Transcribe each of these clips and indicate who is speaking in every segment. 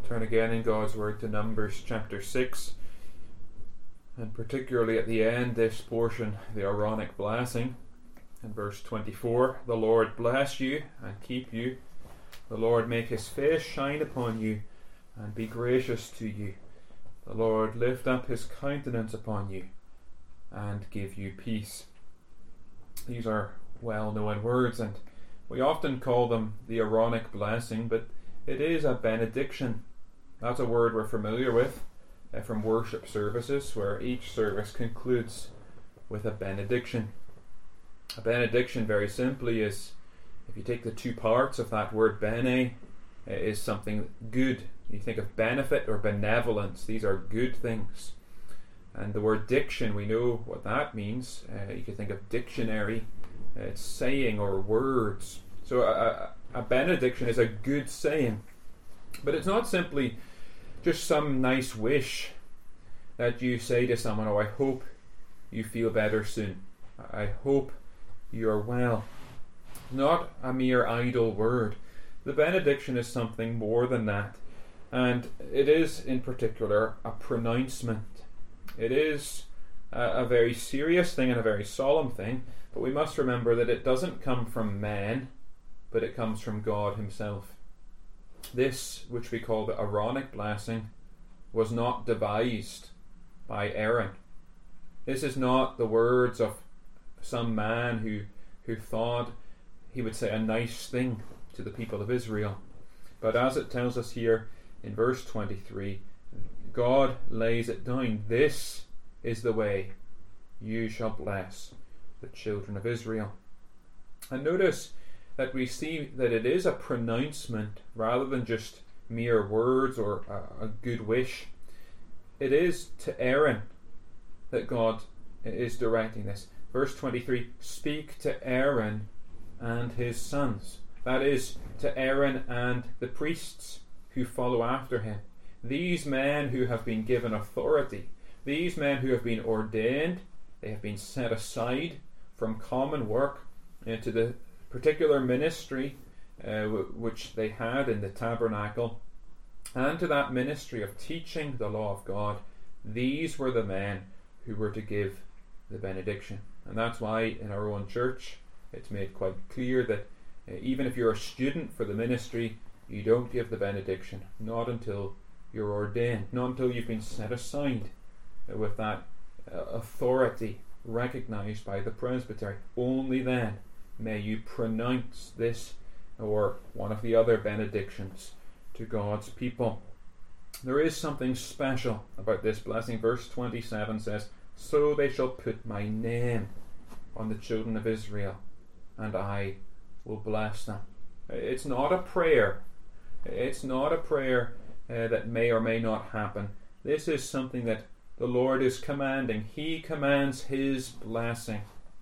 Speaker 1: Turn again in God's Word to Numbers chapter 6, and particularly at the end, this portion, the Aaronic blessing. In verse 24, the Lord bless you and keep you. The Lord make his face shine upon you and be gracious to you. The Lord lift up his countenance upon you and give you peace. These are well-known words, and we often call them the Aaronic blessing, but it is a benediction. That's a word we're familiar with from worship services, where each service concludes with a benediction. A benediction, very simply, is, if you take the two parts of that word bene, is something good. You think of benefit or benevolence. These are good things. And the word diction, we know what that means. You could think of dictionary. It's saying or words. So a benediction is a good saying. But it's not simply just some nice wish that you say to someone, "Oh, I hope you feel better soon. I hope you're well." Not a mere idle word. The benediction is something more than that. And it is, in particular, a pronouncement. It is a very serious thing and a very solemn thing, but we must remember that it doesn't come from man, but it comes from God himself. This, which we call the Aaronic blessing, was not devised by Aaron. This is not the words of some man who thought he would say a nice thing to the people of Israel. But as it tells us here in verse 23, God lays it down. This is the way you shall bless the children of Israel. And notice that we see that it is a pronouncement rather than just mere words or a good wish. It is to Aaron that God is directing this. Verse 23, speak to Aaron and his sons. That is, to Aaron and the priests who follow after him. These men who have been given authority, these men who have been ordained, they have been set aside from common work to the particular ministry which they had in the tabernacle, and to that ministry of teaching the law of God. These were the men who were to give the benediction. And that's why in our own church it's made quite clear that even if you're a student for the ministry, you don't give the benediction, not until you're ordained, not until you've been set aside with that authority recognized by the presbytery. Only then may you pronounce this or one of the other benedictions to God's people. There is something special about this blessing. Verse 27 says, so they shall put my name on the children of Israel, and I will bless them. It's not a prayer. It's not a prayer that may or may not happen. This is something that the Lord is commanding. He commands his blessing.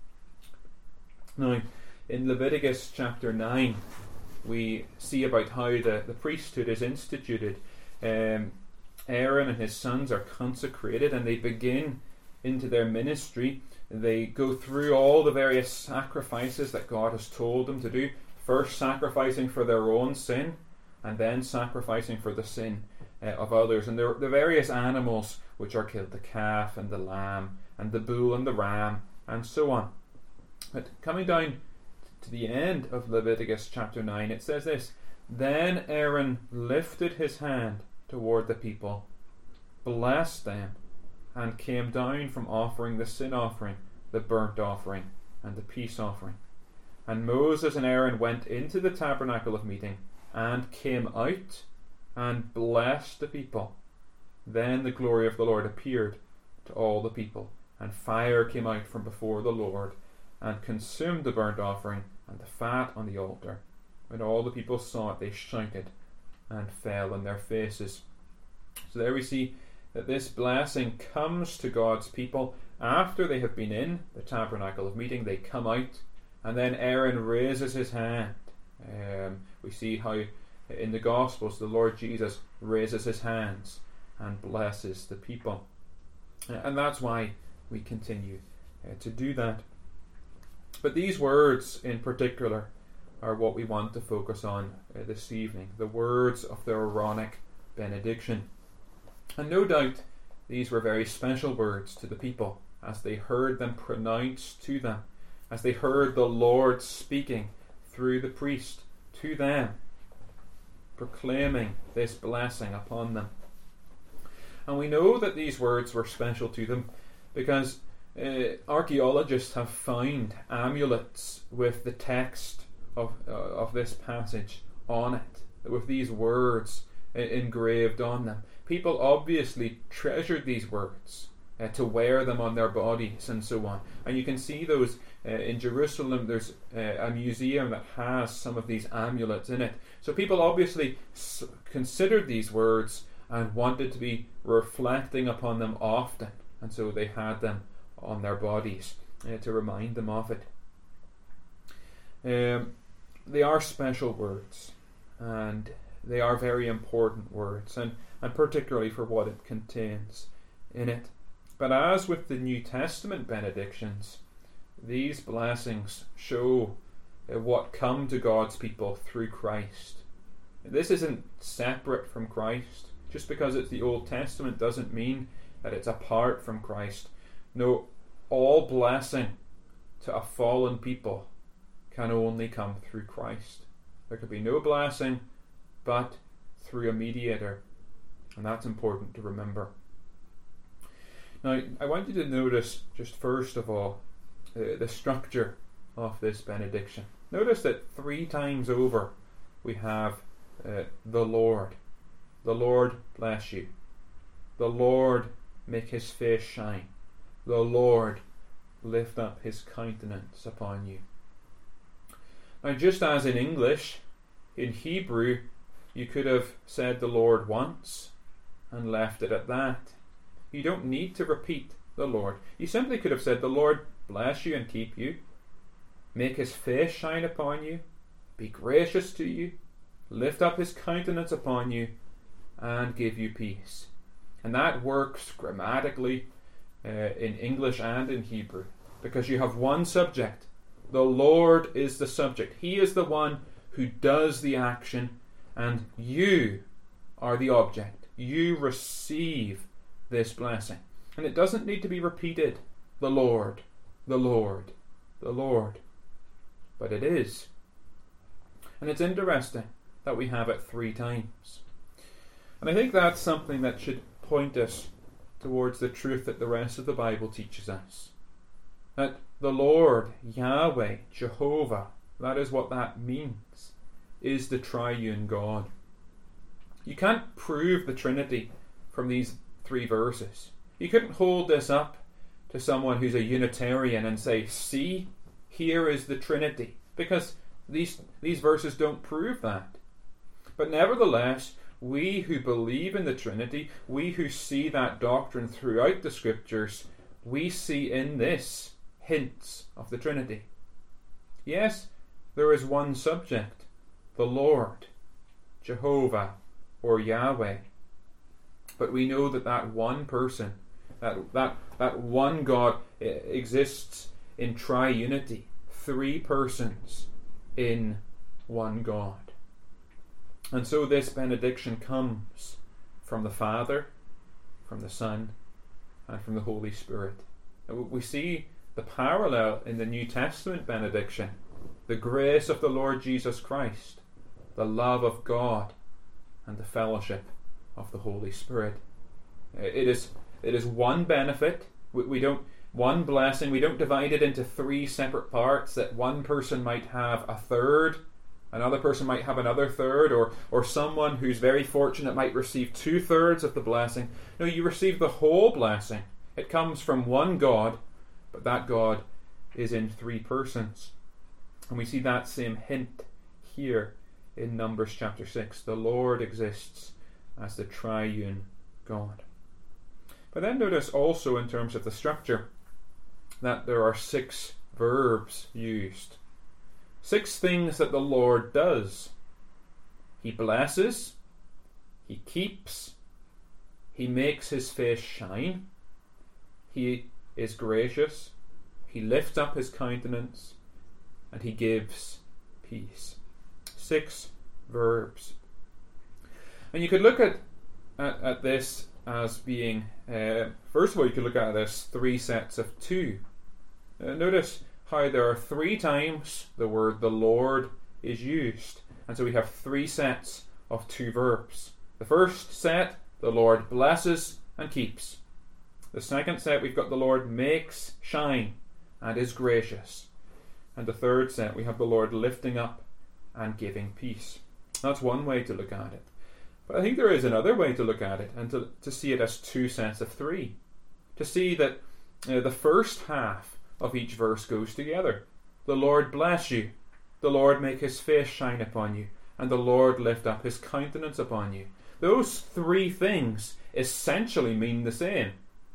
Speaker 1: Now, in Leviticus chapter 9, we see about how the priesthood is instituted. Aaron and his sons are consecrated, and they begin into their ministry. They go through all the various sacrifices that God has told them to do, first sacrificing for their own sin, and then sacrificing for the sin of others. And the various animals which are killed, the calf and the lamb, and the bull and the ram, and so on. But coming down to the end of Leviticus chapter 9, it says this, then Aaron lifted his hand toward the people, blessed them, and came down from offering the sin offering, the burnt offering, and the peace offering. And Moses and Aaron went into the tabernacle of meeting, and came out, and blessed the people. Then the glory of the Lord appeared to all the people, and fire came out from before the Lord, and consumed the burnt offering, and the fat on the altar. When all the people saw it, they shouted, and fell on their faces. So there we see that this blessing comes to God's people after they have been in the tabernacle of meeting. They come out, and then Aaron raises his hand. We see how in the Gospels the Lord Jesus raises his hands and blesses the people. And that's why we continue to do that. But these words in particular are what we want to focus on this evening. The words of the Aaronic benediction. And no doubt these were very special words to the people as they heard them pronounced to them, as they heard the Lord speaking through the priest to them, proclaiming this blessing upon them. And we know that these words were special to them because archaeologists have found amulets with the text of this passage on it, with these words engraved on them. People obviously treasured these words to wear them on their bodies and so on. And you can see those in Jerusalem. There's a museum that has some of these amulets in it. So people obviously considered these words and wanted to be reflecting upon them often, and so they had them on their bodies to remind them of it. They are special words, and they are very important words, and particularly for what it contains in it. But as with the New Testament benedictions, these blessings show what come to God's people through Christ. This isn't separate from Christ. Just because it's the Old Testament doesn't mean that it's apart from Christ. No, all blessing to a fallen people can only come through Christ. There could be no blessing but through a mediator, and that's important to remember. Now, I want you to notice, just first of all, the structure of this benediction. Notice that 3 times over we have the Lord. The Lord bless you. The Lord make his face shine. The Lord lift up his countenance upon you. Now, just as in English, in Hebrew, you could have said the Lord once and left it at that. You don't need to repeat the Lord. You simply could have said, the Lord bless you and keep you, make his face shine upon you, be gracious to you, lift up his countenance upon you, and give you peace. And that works grammatically in English and in Hebrew, because you have one subject. The Lord is the subject. He is the one who does the action, and you are the object. You receive this blessing. And it doesn't need to be repeated. The Lord, the Lord, the Lord. But it is. And it's interesting that we have it 3 times. And I think that's something that should point us towards the truth that the rest of the Bible teaches us. That the Lord, Yahweh, Jehovah, that is what that means, is the triune God. You can't prove the Trinity from these 3 verses. You couldn't hold this up to someone who's a Unitarian and say, see, here is the Trinity, because these verses don't prove that. But nevertheless, we who believe in the Trinity, we who see that doctrine throughout the Scriptures, we see in this hints of the Trinity. Yes, there is one subject, the Lord, Jehovah, or Yahweh. But we know that that one person, that one God exists in triunity, 3 persons in one God. And so this benediction comes from the Father, from the Son, and from the Holy Spirit. And we see the parallel in the New Testament benediction. The grace of the Lord Jesus Christ, the love of God, and the fellowship of the Holy Spirit. It is one benefit. We don't one blessing. We don't divide it into 3 separate parts, that one person might have a third, another person might have another third, or someone who's very fortunate might receive 2/3 of the blessing. No, you receive the whole blessing. It comes from one God, but that God is in 3 persons. And we see that same hint here in Numbers chapter 6. The Lord exists as the triune God. But then notice also in terms of the structure that there are 6 verbs used. 6 things that the Lord does. He blesses, he keeps, he makes his face shine, he is gracious, he lifts up his countenance, and he gives peace. 6 verbs. And you could look at at this as being, first of all, you could look at it as three sets of two. Notice how there are three times the word the Lord is used. And so we have three sets of two verbs. The first set, the Lord blesses and keeps. The second set, we've got the Lord makes shine and is gracious. And the third set, we have the Lord lifting up and giving peace. That's one way to look at it. But I think there is another way to look at it, and to see it as two sets of three. To see that the first half of each verse goes together. The Lord bless you, the Lord make his face shine upon you, and the Lord lift up his countenance upon you. Those three things essentially mean the same.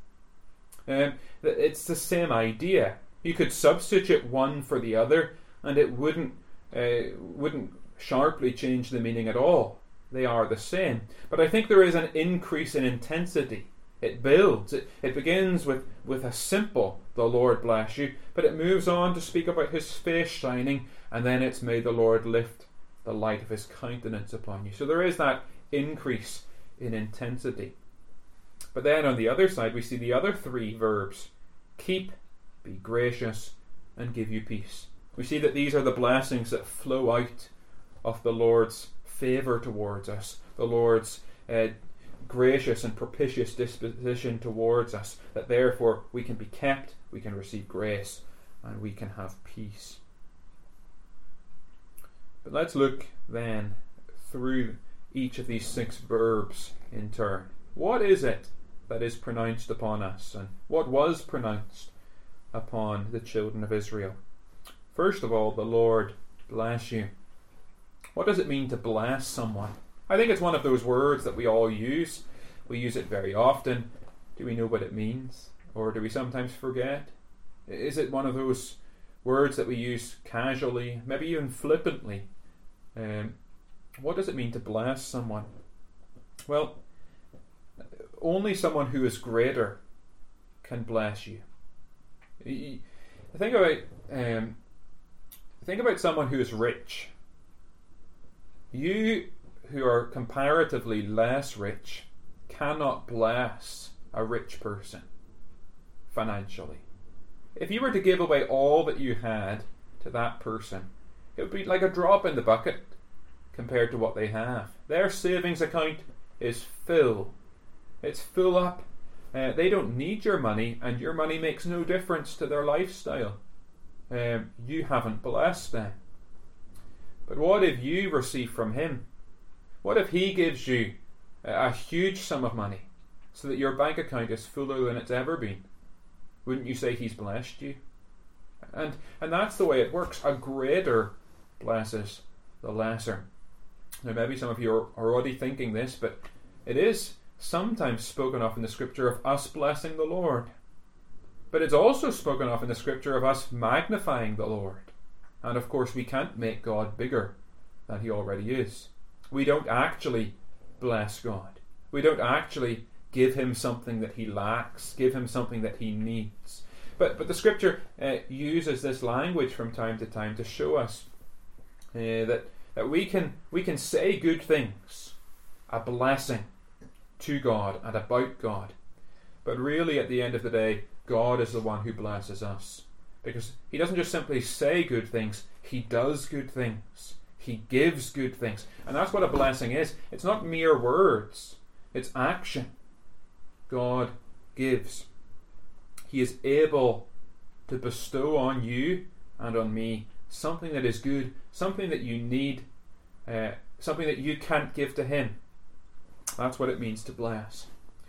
Speaker 1: It's the same idea. You could substitute one for the other, and it wouldn't sharply change the meaning at all. They are the same. But I think there is an increase in intensity. It builds. It begins with a simple, the Lord bless you, but it moves on to speak about his face shining, and then it's may the Lord lift the light of his countenance upon you. So there is that increase in intensity. But then on the other side, we see the other three verbs: keep, be gracious, and give you peace. We see that these are the blessings that flow out of the Lord's favour towards us, the Lord's gracious and propitious disposition towards us, that therefore we can be kept, we can receive grace, and we can have peace. But let's look then through each of these six verbs in turn. What is it that is pronounced upon us, and what was pronounced upon the children of Israel? First of all, the Lord bless you. What does it mean to bless someone? I think it's one of those words that we all use. We use it very often. Do we know what it means? Or do we sometimes forget? Is it one of those words that we use casually, maybe even flippantly? What does it mean to bless someone? Well, only someone who is greater can bless you. Think about someone who is rich. You who are comparatively less rich cannot bless a rich person financially. If you were to give away all that you had to that person, it would be like a drop in the bucket compared to what they have. Their savings account is full. It's full up. They don't need your money, and your money makes no difference to their lifestyle. You haven't blessed them. But what if you receive from him? What if he gives you a huge sum of money so that your bank account is fuller than it's ever been? Wouldn't you say he's blessed you? And that's the way it works. A greater blesses the lesser. Now maybe some of you are already thinking this, but it is sometimes spoken of in the scripture of us blessing the Lord. But it's also spoken of in the scripture of us magnifying the Lord. And of course we can't make God bigger than he already is. We don't actually bless God. We don't actually give him something that he lacks, give him something that he needs. But the scripture uses this language from time to time to show us that we can say good things, a blessing to God and about God. But really at the end of the day, God is the one who blesses us. Because he doesn't just simply say good things, he does good things. He gives good things. And that's what a blessing is. It's not mere words, it's action. God gives. He is able to bestow on you and on me something that is good, something that you need, something that you can't give to him. That's what it means to bless.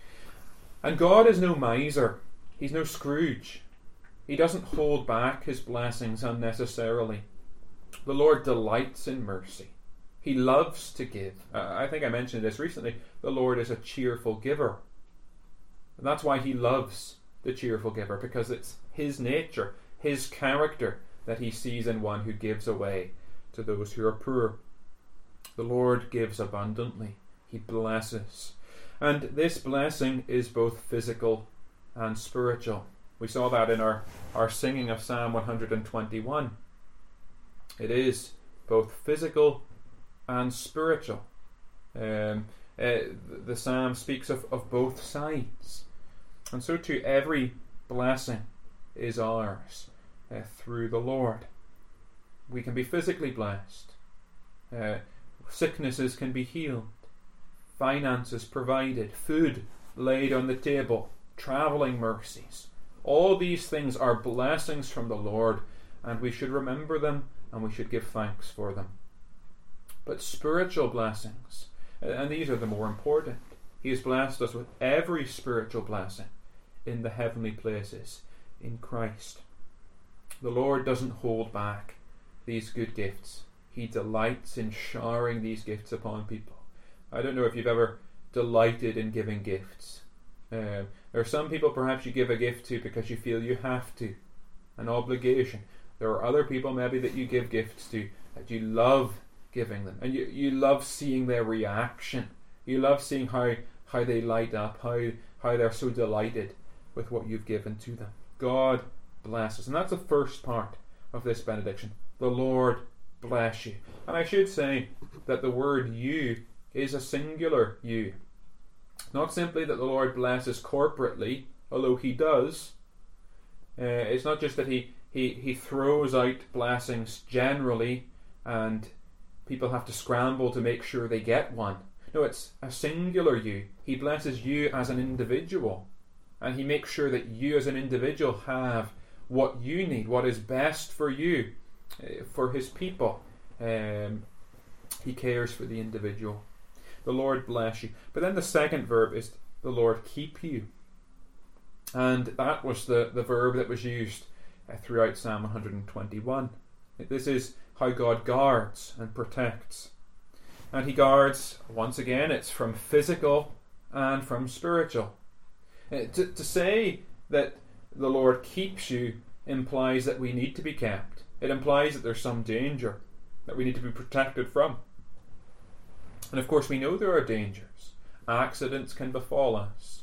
Speaker 1: And God is no miser. He's no Scrooge. He doesn't hold back his blessings unnecessarily. The Lord delights in mercy. He loves to give. I think I mentioned this recently. The Lord is a cheerful giver. And that's why he loves the cheerful giver, because it's his nature, his character that he sees in one who gives away to those who are poor. The Lord gives abundantly. He blesses. And this blessing is both physical and spiritual. We saw that in our singing of Psalm 121. It is both physical and spiritual. The psalm speaks of both sides. And so too, every blessing is ours through the Lord. We can be physically blessed. Sicknesses can be healed. Finances provided. Food laid on the table. Travelling mercies. All these things are blessings from the Lord, and we should remember them and we should give thanks for them. But spiritual blessings, and these are the more important. He has blessed us with every spiritual blessing in the heavenly places in Christ. The Lord doesn't hold back these good gifts. He delights in showering these gifts upon people. I don't know if you've ever delighted in giving gifts. There are some people perhaps you give a gift to because you feel you have to, an obligation. There are other people maybe that you give gifts to that you love giving them, and you love seeing their reaction. You love seeing how they light up, how they're so delighted with what you've given to them. God bless us. And that's the first part of this benediction. The Lord bless you. And I should say that the word you is a singular you. Not simply that the Lord blesses corporately, although He does. It's not just that He throws out blessings generally and people have to scramble to make sure they get one. No, it's a singular you. He blesses you as an individual, and He makes sure that you as an individual have what you need, what is best for you, for His people. He cares for the individual. The Lord bless you. But then the second verb is the Lord keep you. And that was the verb that was used throughout Psalm 121. This is how God guards and protects. And He guards, once again, it's from physical and from spiritual. To say that the Lord keeps you implies that we need to be kept. It implies that there's some danger that we need to be protected from. And of course we know there are dangers. Accidents can befall us.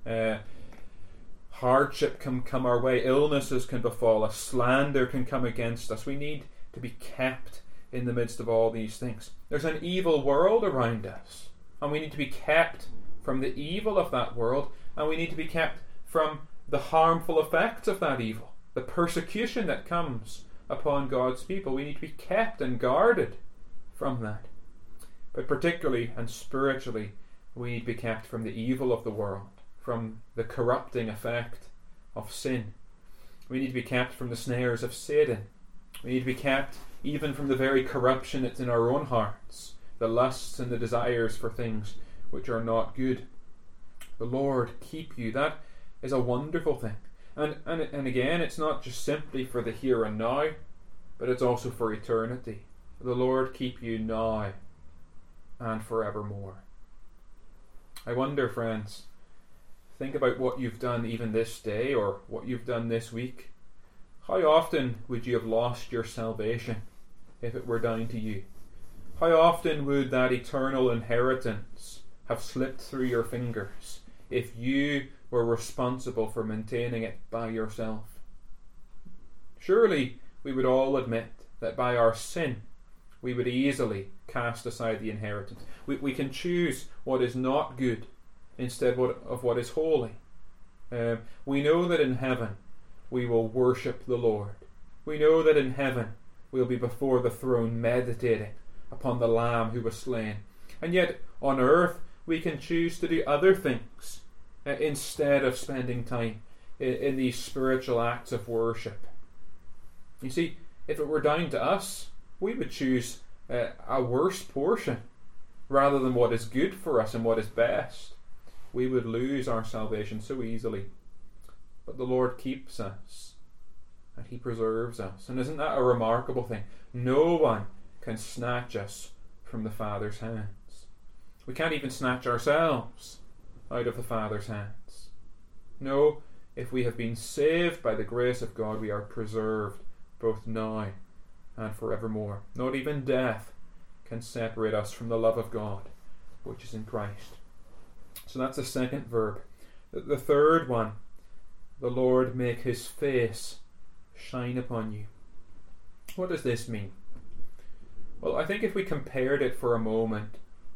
Speaker 1: Hardship can come our way. Illnesses can befall us. Slander can come against us. We need to be kept in the midst of all these things. There's an evil world around us, and we need to be kept from the evil of that world, and we need to be kept from the harmful effects of that evil, the persecution that comes upon God's people. We need to be kept and guarded from that. But particularly and spiritually, we need to be kept from the evil of the world, from the corrupting effect of sin. We need to be kept from the snares of Satan. We need to be kept even from the very corruption that's in our own hearts, the lusts and the desires for things which are not good. The Lord keep you. That is a wonderful thing. And again, it's not just simply for the here and now, but it's also for eternity. The Lord keep you now and forevermore. I wonder, friends, think about what you've done even this day or what you've done this week. How often would you have lost your salvation if it were down to you? How often would that eternal inheritance have slipped through your fingers if you were responsible for maintaining it by yourself? Surely we would all admit that by our sin we would easily cast aside the inheritance. We can choose what is not good instead of what is holy. We know that in heaven we will worship the Lord. We know that in heaven we'll be before the throne meditating upon the Lamb who was slain. And yet on earth we can choose to do other things instead of spending time in these spiritual acts of worship. You see, if it were down to us, we would choose a worse portion rather than what is good for us and what is best. We would lose our salvation so easily. But the Lord keeps us and He preserves us. And isn't that a remarkable thing? No one can snatch us from the Father's hands. We can't even snatch ourselves out of the Father's hands. No, if we have been saved by the grace of God, we are preserved both now and forevermore. Not even death can separate us from the love of God, which is in Christ. So that's the second verb. The third one, the Lord make His face shine upon you. What does this mean? Well, I think if we compared it for a moment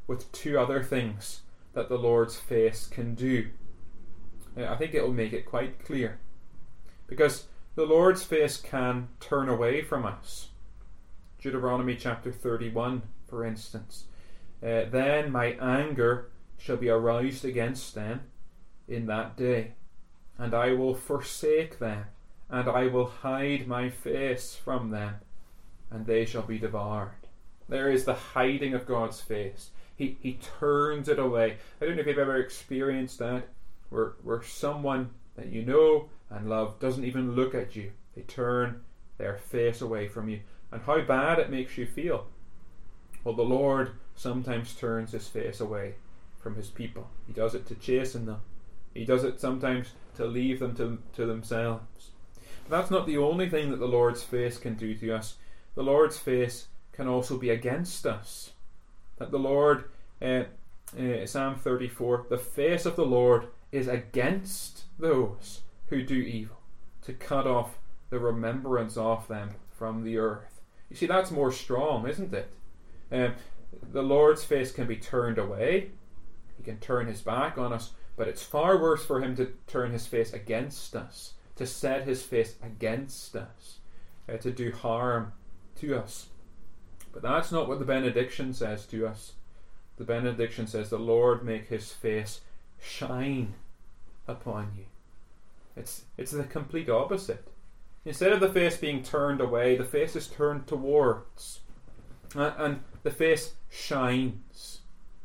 Speaker 1: with two other things that the Lord's face can do. I think it will make it quite clear. Because the Lord's face can turn away from us. Deuteronomy chapter 31, for instance. Then my anger shall be aroused against them in that day, and I will forsake them, and I will hide my face from them, and they shall be devoured. There is the hiding of God's face. He turns it away. I don't know if you've ever experienced that, where someone that you know and love doesn't even look at you. They turn their face away from you. And how bad it makes you feel. Well, the Lord sometimes turns his face away from his people. He does it to chasten them. He does it sometimes to leave them to themselves. But that's not the only thing that the Lord's face can do to us. The Lord's face can also be against us. That the Lord, Psalm 34, the face of the Lord is against those who do evil, to cut off the remembrance of them from the earth. You see, that's more strong, isn't it? The Lord's face can be turned away. He can turn his back on us, but it's far worse for him to turn his face against us, to set his face against us, to do harm to us. But that's not what the benediction says to us. The benediction says, the Lord make his face shine upon you. It's the complete opposite. Instead of the face being turned away, the face is turned towards. And the face shines.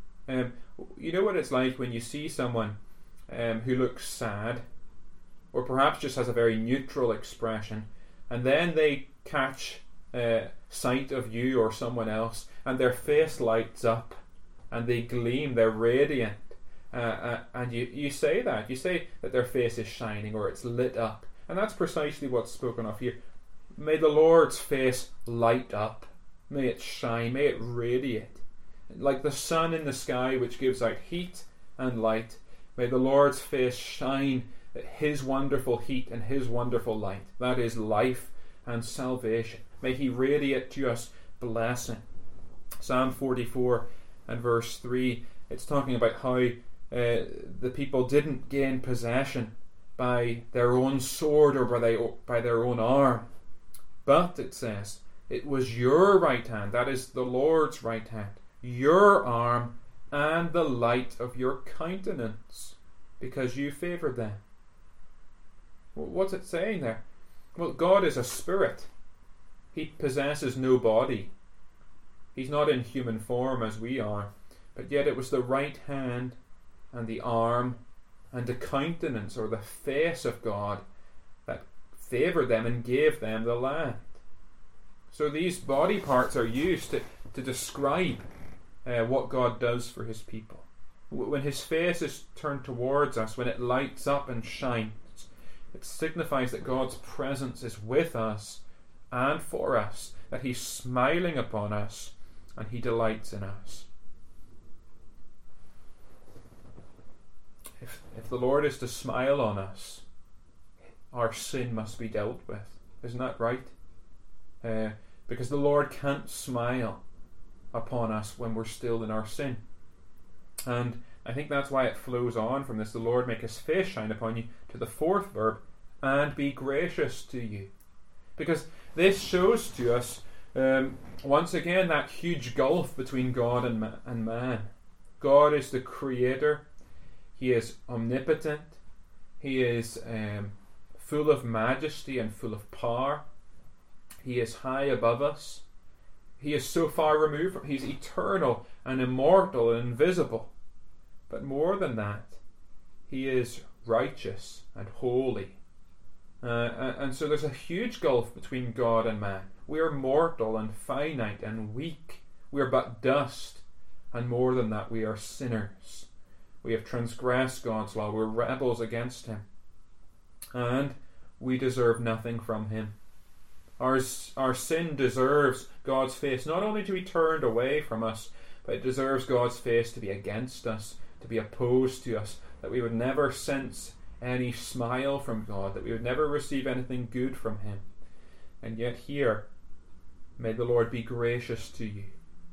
Speaker 1: You know what it's like when you see someone who looks sad, or perhaps just has a very neutral expression, and then they catch sight of you or someone else, and their face lights up, and they gleam, they're radiant. And you say that. You say that their face is shining, or it's lit up. And that's precisely what's spoken of here. May the Lord's face light up. May it shine. May it radiate. Like the sun in the sky, which gives out heat and light. May the Lord's face shine his wonderful heat and his wonderful light. That is life and salvation. May he radiate to us blessing. Psalm 44 and verse 3, it's talking about how the people didn't gain possession by their own sword or by their own arm. But, it says, it was your right hand, that is the Lord's right hand, your arm and the light of your countenance, because you favoured them. Well, what's it saying there? Well, God is a spirit. He possesses no body. He's not in human form as we are, but yet it was the right hand and the arm and the countenance or the face of God that favoured them and gave them the land. So these body parts are used to describe what God does for his people. When his face is turned towards us, when it lights up and shines, it signifies that God's presence is with us and for us, that he's smiling upon us and he delights in us. If the Lord is to smile on us, our sin must be dealt with. Isn't that right? Because the Lord can't smile upon us when we're still in our sin. And I think that's why it flows on from this. The Lord make his face shine upon you, to the fourth verb, and be gracious to you. Because this shows to us, once again, that huge gulf between God and man. God is the creator. He is omnipotent. He is full of majesty and full of power. He is high above us. He is so far removed from. He's eternal and immortal and invisible. But more than that, he is righteous and holy. And so there's a huge gulf between God and man. We are mortal and finite and weak. We are but dust. And more than that, we are sinners. We have transgressed God's law. We're rebels against him. And we deserve nothing from him. Our sin deserves God's face not only to be turned away from us, but it deserves God's face to be against us, to be opposed to us, that we would never sense any smile from God, that we would never receive anything good from him. And yet here, may the Lord be gracious to you.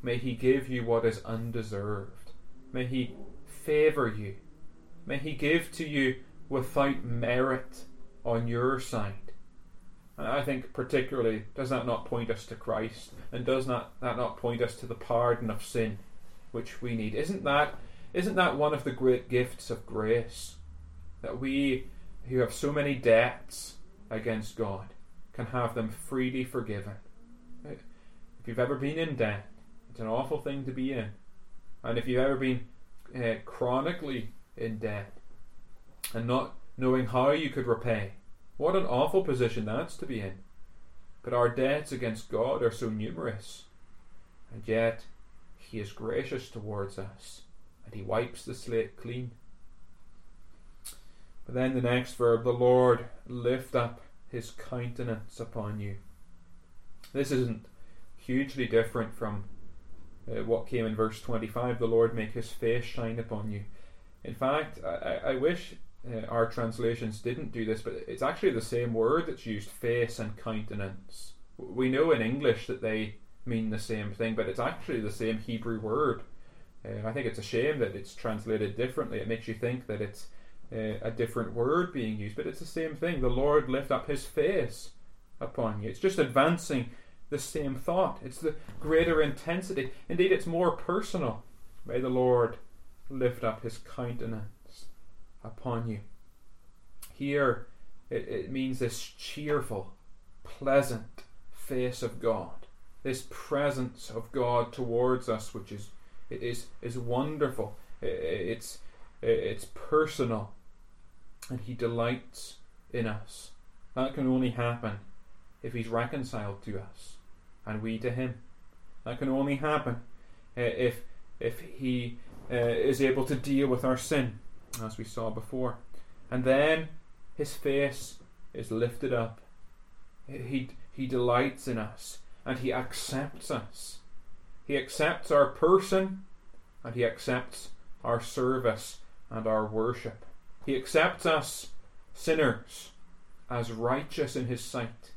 Speaker 1: May he give you what is undeserved. May he favour you. May he give to you without merit on your side. And I think particularly, does that not point us to Christ? And does that not point us to the pardon of sin which we need? Isn't that one of the great gifts of grace? That we who have so many debts against God can have them freely forgiven. If you've ever been in debt, it's an awful thing to be in. And if you've ever been chronically in debt and not knowing how you could repay, what an awful position that's to be in. But our debts against God are so numerous, and yet he is gracious towards us, and he wipes the slate clean. But then the next verb, the Lord lift up his countenance upon you. This isn't hugely different from what came in verse 25, the Lord make his face shine upon you. In fact, I wish our translations didn't do this, but it's actually the same word that's used, face and countenance. We know in English that they mean the same thing, but it's actually the same Hebrew word. I think it's a shame that it's translated differently. It makes you think that it's a different word being used, but it's the same thing. The Lord lift up his face upon you. It's just advancing the same thought. It's the greater intensity. Indeed, it's more personal. May the Lord lift up his countenance upon you. Here it means this cheerful, pleasant face of God, this presence of God towards us, which is wonderful. It's personal, and he delights in us. That can only happen if he's reconciled to us and we to him. That can only happen if he is able to deal with our sin, as we saw before. And then his face is lifted up. He delights in us, and he accepts us. He accepts our person, and he accepts our service and our worship. He accepts us sinners as righteous in his sight.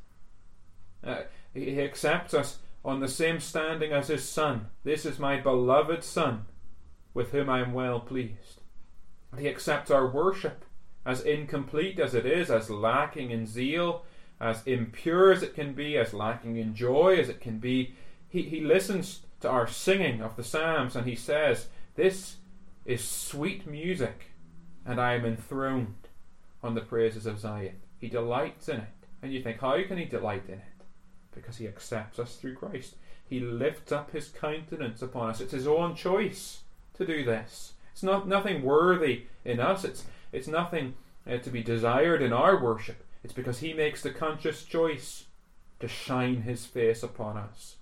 Speaker 1: He accepts us on the same standing as his Son. This is my beloved Son, with whom I am well pleased. He accepts our worship, as incomplete as it is, as lacking in zeal, as impure as it can be, as lacking in joy as it can be. He listens to our singing of the Psalms, and he says, this is sweet music, and I am enthroned on the praises of Zion. He delights in it. And you think, how can he delight in it? Because he accepts us through Christ. He lifts up his countenance upon us. It's his own choice to do this. It's nothing worthy in us. It's nothing to be desired in our worship. It's because he makes the conscious choice to shine his face upon us.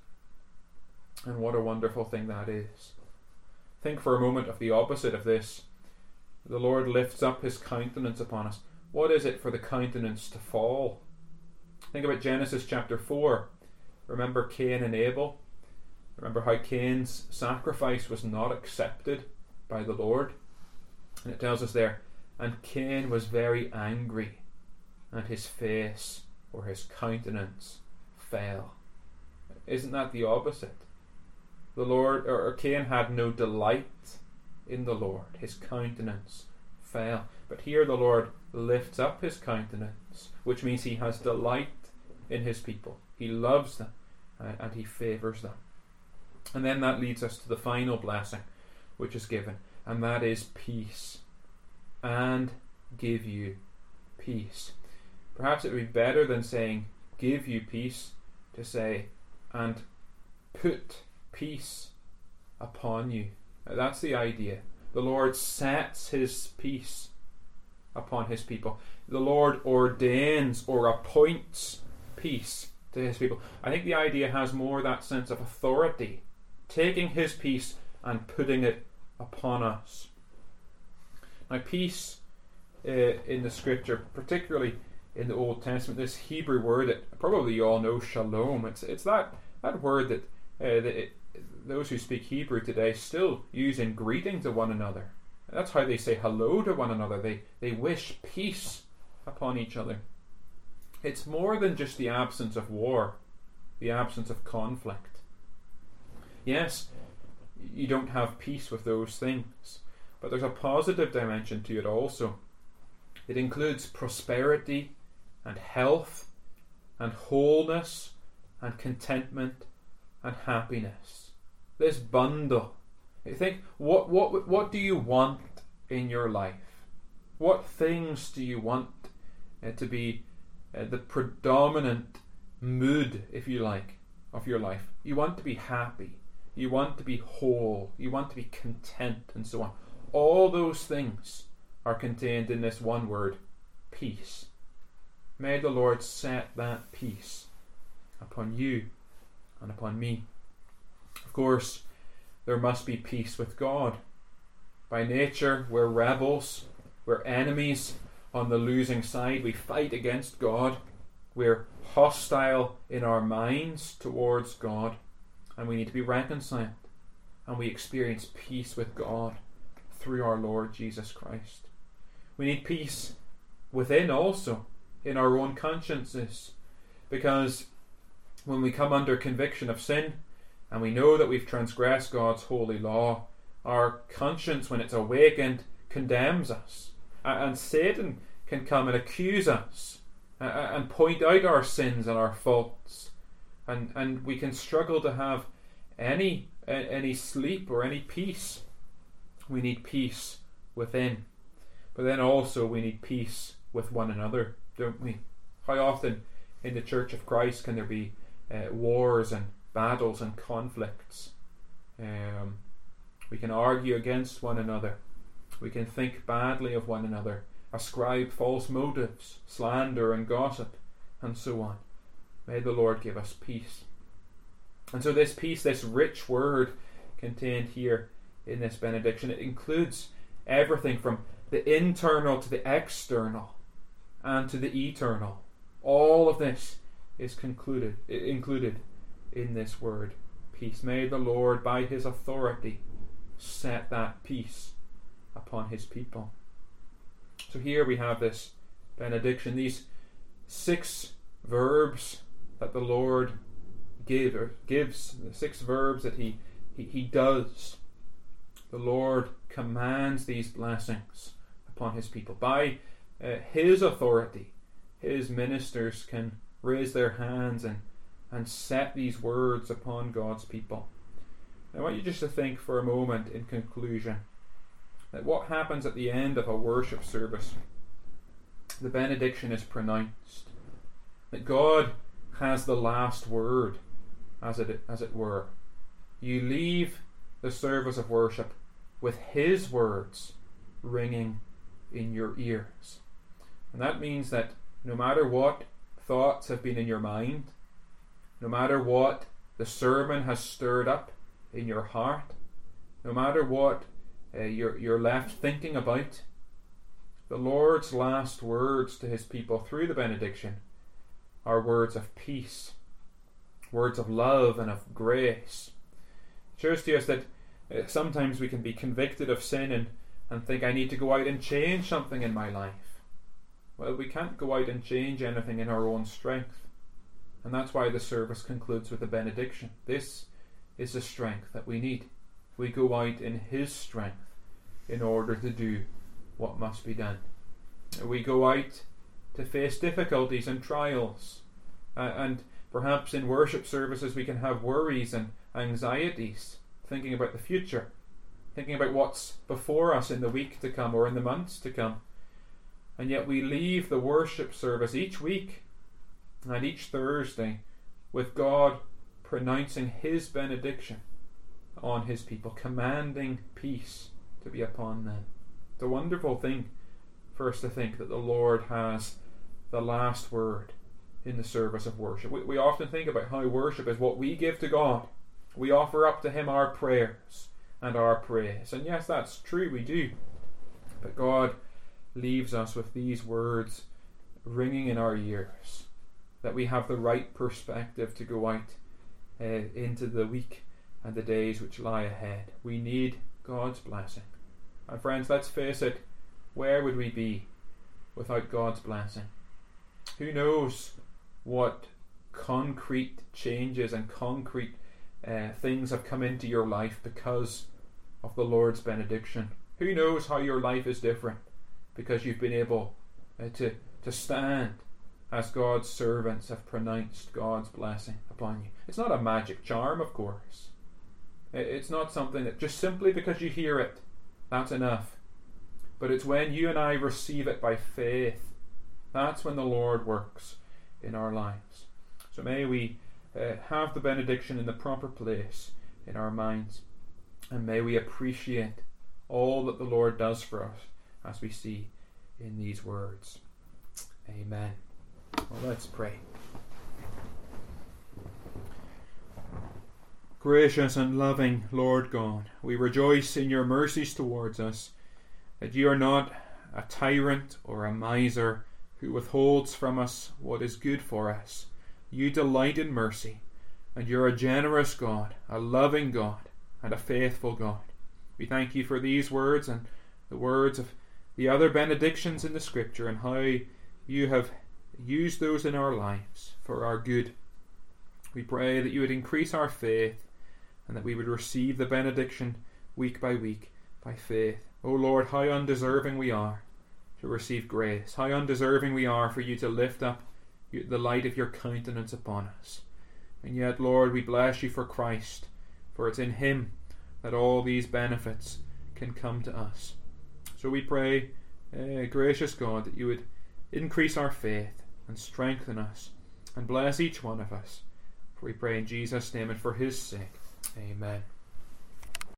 Speaker 1: And what a wonderful thing that is. Think for a moment of the opposite of this. The Lord lifts up his countenance upon us. What is it for the countenance to fall? Think about Genesis chapter 4. Remember Cain and Abel? Remember how Cain's sacrifice was not accepted by the Lord? And it tells us there, and Cain was very angry, and his face, or his countenance, fell. Isn't that the opposite? The Lord, or Cain had no delight in the Lord. His countenance fell. But here the Lord lifts up his countenance, which means he has delight in his people. He loves them, and he favours them. And then that leads us to the final blessing which is given, and that is peace. And give you peace. Perhaps it would be better than saying give you peace to say and put peace upon you. That's the idea. The Lord sets his peace upon his people. The Lord ordains or appoints peace to his people. I think the idea has more that sense of authority, taking his peace and putting it upon us. Now, peace in the scripture, particularly in the Old Testament, this Hebrew word that probably you all know, shalom, it's that word that those who speak Hebrew today still use in greeting to one another. That's how they say hello to one another. They wish peace upon each other. It's more than just the absence of war, the absence of conflict. Yes, you don't have peace with those things. But there's a positive dimension to it also. It includes prosperity and health and wholeness and contentment and happiness. This bundle. You think, what do you want in your life? What things do you want to be the predominant mood, if you like, of your life? You want to be happy. You want to be whole. You want to be content, and so on. All those things are contained in this one word, peace. May the Lord set that peace upon you and upon me. Of course, there must be peace with God. By nature, we're rebels. We're enemies on the losing side. We fight against God. We're hostile in our minds towards God. And we need to be reconciled. And we experience peace with God through our Lord Jesus Christ. We need peace within also, in our own consciences. Because when we come under conviction of sin, and we know that we've transgressed God's holy law, our conscience, when it's awakened, condemns us. And Satan can come and accuse us and point out our sins and our faults. And we can struggle to have any sleep or any peace. We need peace within. But then also we need peace with one another, don't we? How often in the Church of Christ can there be wars and battles and conflicts? We can argue against one another. We can think badly of one another, ascribe false motives, slander and gossip, and so on. May the Lord give us peace. And so this peace, this rich word contained here in this benediction, it includes everything from the internal to the external and to the eternal. All of this is included in this word, peace. May the Lord, by his authority, set that peace upon his people. So here we have this benediction, these 6 verbs that the Lord gives, the 6 verbs that he does. The Lord commands these blessings upon his people. By his authority, his ministers can raise their hands and set these words upon God's people. I want you just to think for a moment in conclusion that what happens at the end of a worship service, the benediction is pronounced, that God has the last word, as it were. You leave the service of worship with his words ringing in your ears. And that means that no matter what thoughts have been in your mind, no matter what the sermon has stirred up in your heart, no matter what you're left thinking about, the Lord's last words to his people through the benediction are words of peace, words of love and of grace. It shows to us that sometimes we can be convicted of sin and think, I need to go out and change something in my life. Well, we can't go out and change anything in our own strength. And that's why the service concludes with a benediction. This is the strength that we need. We go out in his strength in order to do what must be done. We go out to face difficulties and trials. And perhaps in worship services we can have worries and anxieties, thinking about the future, thinking about what's before us in the week to come or in the months to come. And yet we leave the worship service each week and each Thursday with God pronouncing his benediction on his people, commanding peace to be upon them. It's a wonderful thing for us to think that the Lord has the last word in the service of worship. We often think about how worship is what we give to God. We offer up to him our prayers and our praise. And yes, that's true, we do. But God leaves us with these words ringing in our ears, that we have the right perspective to go out into the week and the days which lie ahead. We need God's blessing. And friends, let's face it, where would we be without God's blessing? Who knows what concrete changes and concrete things have come into your life because of the Lord's benediction. Who knows how your life is different because you've been able to stand as God's servants have pronounced God's blessing upon you. It's not a magic charm, of course. It's not something that just simply because you hear it, that's enough. But it's when you and I receive it by faith, that's when the Lord works in our lives. So may we have the benediction in the proper place in our minds, and may we appreciate all that the Lord does for us as we see in these words. Amen. Well, let's pray. Gracious and loving Lord God, we rejoice in your mercies towards us, that you are not a tyrant or a miser who withholds from us what is good for us. You delight in mercy, and you're a generous God, a loving God, and a faithful God. We thank you for these words and the words of the other benedictions in the Scripture, and how you have used those in our lives for our good. We pray that you would increase our faith, and that we would receive the benediction week by week by faith. O Lord, how undeserving we are to receive grace. How undeserving we are for you to lift up the light of your countenance upon us. And yet, Lord, we bless you for Christ, for it's in him that all these benefits can come to us. So we pray, gracious God, that you would increase our faith and strengthen us and bless each one of us. For we pray in Jesus' name and for his sake. Amen.